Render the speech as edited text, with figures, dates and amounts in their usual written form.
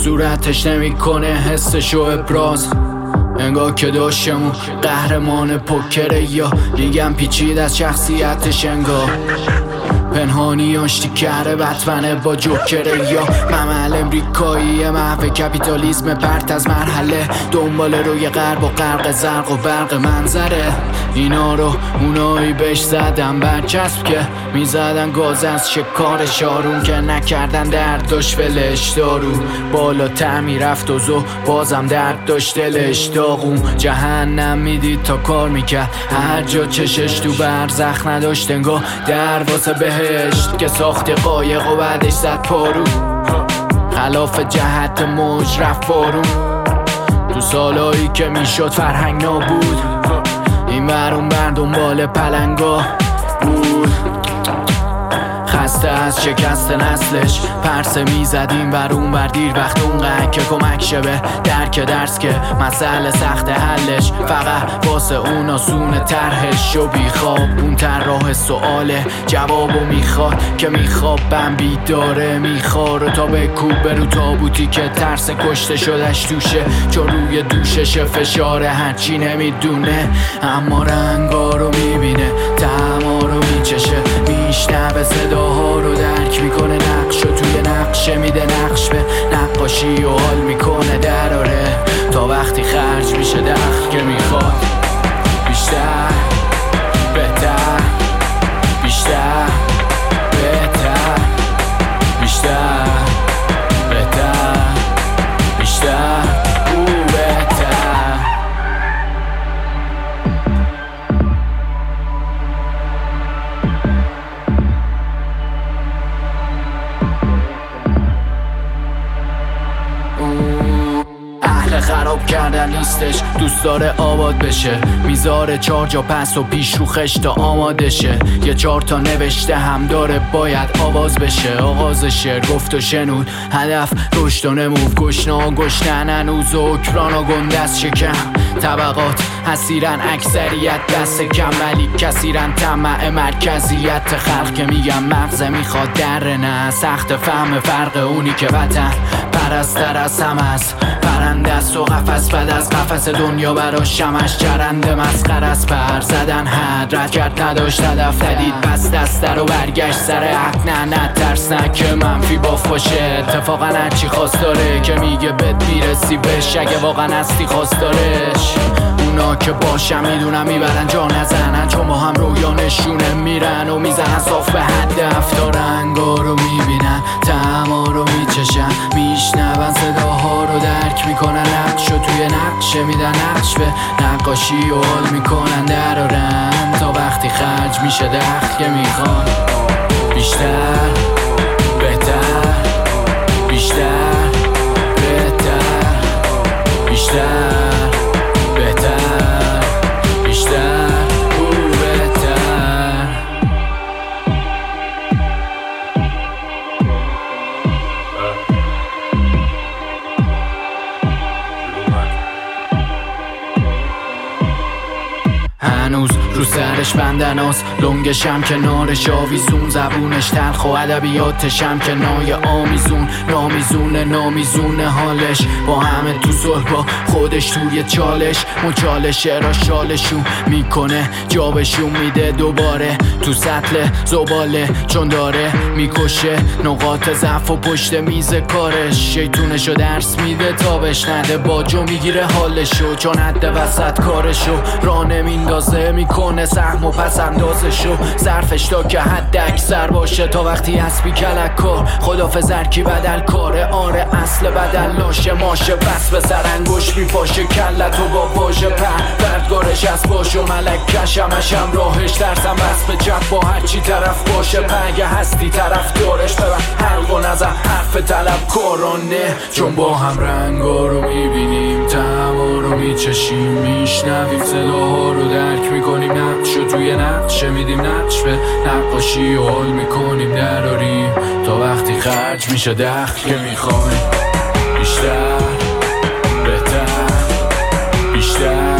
صورتش نمیکنه حسشو ابراز، انگار که داشتمون قهرمان پوکره، یا میگم پیچید از شخصیتش، انگار پنهانی آشتی کرده بتمنه با جوکره، یا ممل امریکایی محو کپیتالیسم پرت از مرحله، دنبال روی غرب و غرق زرق و برق منظره. اینا رو اونایی بهش زدن برچسب که میزدن گاز از شکار شارون، که نکردن درد داشت ولش دارو، بالاتر میرفت و زو بازم درد داشت دلش داغون. جهنم میدید تا کار میکرد، هر جا چشش تو برزخ نداشت، انگار در واسه بهشت که ساخت قایق و بعدش زد پارو، خلاف جهت موج رفت بارون. تو سالایی که میشد فرهنگ نابود، این برون بر دنبال پلنگا بود، خسته از شکست نسلش پرسه میزدیم برون بر دیر وقت اونقدر که کمک شبه درک درس که مسئله سخت حلش، فقط واسه اون آسونه طرحش و بیخواب اون طراح سواله جوابو میخواد که میخوابم بیداره میخواره تا به کوب برو تابوتی که ترس کشته شدش توشه، چون روی دوشش فشاره هرچی نمیدونه، اما رنگا رو میبینه طعما رو میچشه، میشنوه صداها رو درک میکنه، نقش رو توی نقشه میده نقش به نقاشی و حال میکنه دراره، تا وقتی خرج میشه دخل که میخواد بیشتر بهتر، بیشتر بهتر، بیشتر بهتر، بیشتر او بهتر. اهل خراب کردن نیستش، دوست داره آباد بشه، میذاره 4 جا پس و پیش رو خشت تا آماده شه، یه 4 تا نوشته هم داره باید آواز بشه، آغاز شعر گفت و شنود هدف رشد و نمو، گشنا و گشتن هنوز و اکران و گندست شکم، طبقات حسیرن اکثریت دست کم، ولی کثیرن طمع مرکزیت خلق که میگم مغزه میخواد در نه سخت فهم فرق اونی که وطن پرستر از هم است، پرنده است و قفس بد از قفس دنیا براش شمش، چرنده مسخر از پر زدن حد رد کرد نداشت هدف ندید بس دسته رو برگشت سر حق، نه ترس نه که منفی باف باشه، اتفاقا هرچی خواست داره که میگه بد میرسی بهش، اگه واقعا هستی خواست دارش، اونا که باشم میدونم میبرن جا نزنن، چون با هم رویا نشونه میرن و میزنن صاف به هدف، تا رنگا رو میبینن طعما رو میچشن، میشنون صداها رو درک میکنن، نقش رو توی نقشه میدن نقش به نقاشی و حال میکنن درارن، تا وقتی خرج میشه دخل که میخوان بیشتر بهتر، بیشتر بهتر، بیشتر بهتر، بیشتر او بهتر. هنوز رو سرش بندناست، لنگشم کنارش آویزون، زبونش تلخ و ادبیاتشم که نای آمیزون، نامیزونه حالش با همه تو صلح با خودش توی چالش، مچالشه را شالشون میکنه جابشون میده دوباره تو سطل زباله، چون داره میکشه نقاط ضعف و پشت میز کارش، شیطونشو درس میده تا بشنده باجو میگیره حالشو، چون حد وسط کارشو را نمیندازه میکنه سهم و پس اندازشو، ظرفش تا که حد اکثر باشه، تا وقتی حسبی کلک کار خدافظ هرکی بدل کاره، آره اصل بدل لاشه ماشه، بس به سر انگوش میپاشه کلتو با واژه بردگارش از باش و ملکش همشم راهش، ترسم بس به چپ با هرچی طرف باشه، اگه هستی طرف دارش ببر حلق و نظر حرف طلب کارانه، چون با هم رنگا رو میبینیم طعما رو میچشیم، میشنویم صداها رو درک میکنیم، نقش رو توی نقشه میدیم نقش به نقاشی و حال میکنیم دراریم، تا وقتی خرج میشه دخل که میخوایم بیشتر بهتر، بیشتر